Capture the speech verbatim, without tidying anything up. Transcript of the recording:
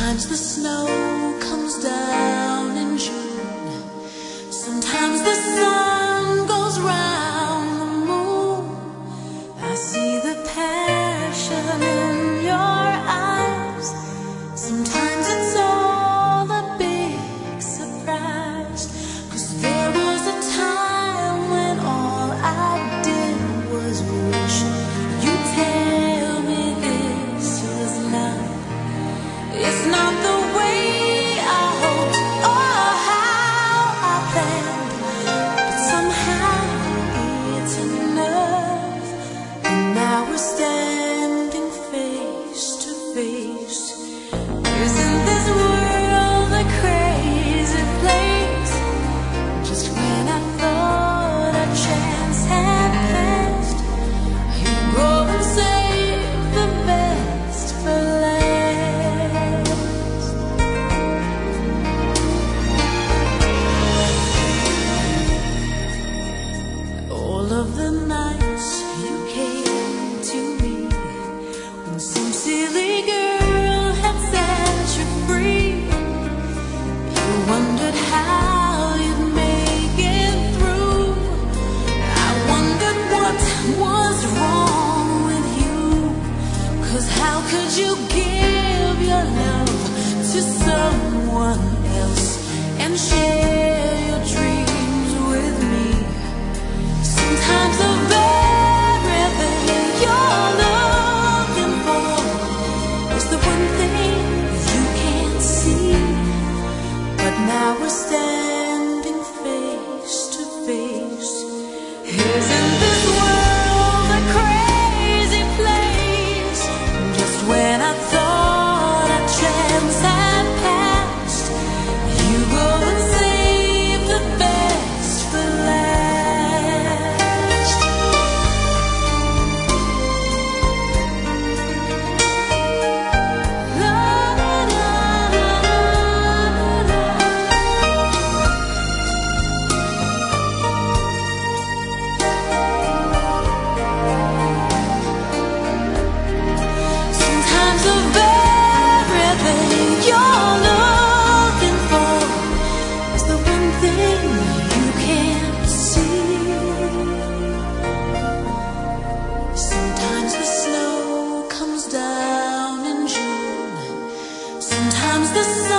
Sometimes the snow comes down in June. Sometimes the sun goes round the moon. I see the passion in your eyes. Sometimes it's all a big surprise. 'Cause there was a time when all I did was wish you'd tell me this was love. It's not the way I hoped or how I planned, but somehow it's enough. And now we're standing face to face. Isn't this world a crazy place? Just when I thought a chance had passed, you go and save the best for last. All of the nights you came to me when some silly girl had set you free. You wondered how you'd make it through. I wondered what was wrong with you. 'Cause how could you give your love to someone else and share your dreams with me? Sometimes the very thing you're looking for is the one thing you can't see. But now we're standing face to face. Isn't this world a crazy place? Just when I thought a chance had passed, you go and save the best for last. La, la, la, la, la. Sometimes the very thing you're looking for is the one thing you can't see. Sometimes the snow comes down in June. Sometimes the sun